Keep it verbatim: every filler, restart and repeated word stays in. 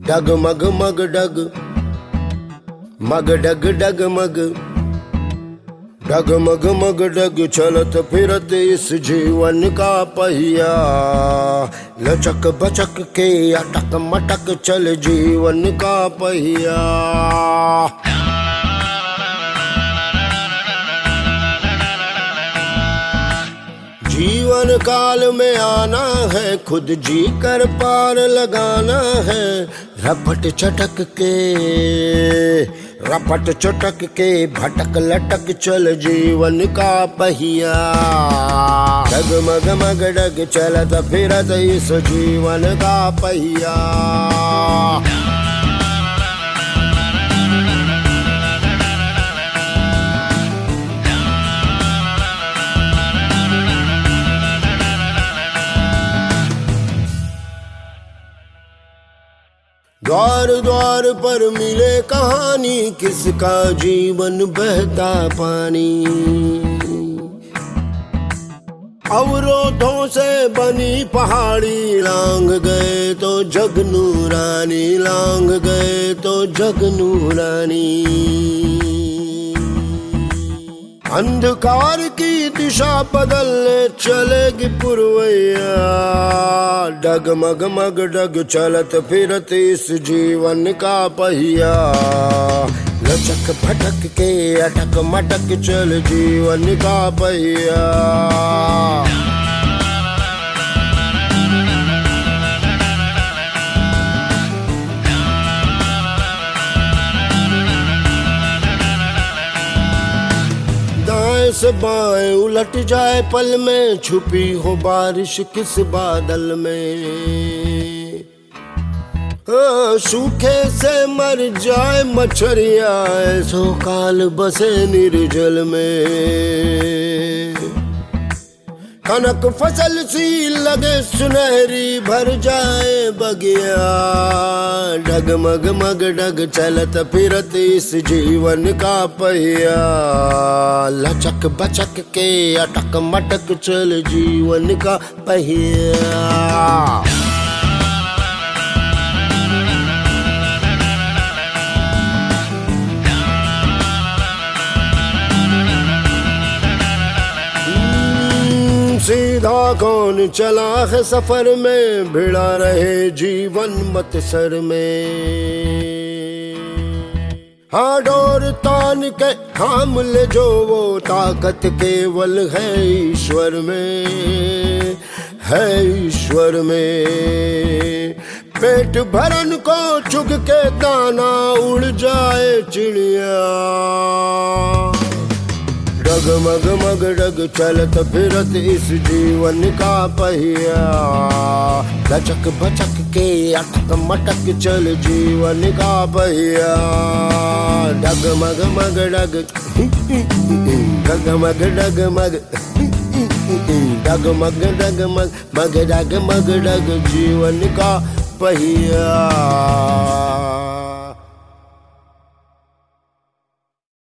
डगमग मग डग मग डग डग मग डगमग मग डग चलत फिरत इस जीवन का पहिया, लचक बचक के अटक मटक चल जीवन का पहिया। जीवन काल में आना है, खुद जी कर पार लगाना है। रपट चटक के रपट चटक के भटक लटक चल जीवन का पहिया, डगमग मग डग चलत फिरत इस जीवन का पहिया। द्वार द्वार पर मिले कहानी, किसका जीवन बहता पानी। अवरोधों से बनी पहाड़ी, लांग गए तो जग नूरानी, लांग गए तो जग नूरानी। अंधकार की दिशा बदलने चलेगी पुरवैया, डगमग मग डग चलत फिरत इस जीवन का पहिया, लचक भटक के अटक मटक चल जीवन का पहिया। से बाएं उलट जाए पल में, छुपी हो बारिश किस बादल में। हाँ, सूखे से मर जाए मछरिया, ऐसो काल बसे निर्जल में। कनक फसल सी लगे सुनहरी, भर जाए बगिया, डगमग मग डग चलत फिरत इस जीवन का पहिया, लचक बचक के अटक मटक चल जीवन का पहिया। सीधा कौन चला है सफर में, भिड़ा रहे जीवन मत सर में। हाँ, डोर तान के थाम ले जो, वो ताकत केवल है ईश्वर में, है ईश्वर में। पेट भरन को चुग के दाना उड़ जाए चिड़िया, डगमग मग डग चलत फिरत इस जीवन का पहिया, लचक बचक के अटक मटक चल जीवन का पहिया, डगमग मग डग डगमग डगमग डगमग डगमग मग डग मग डग जीवन का पहिया।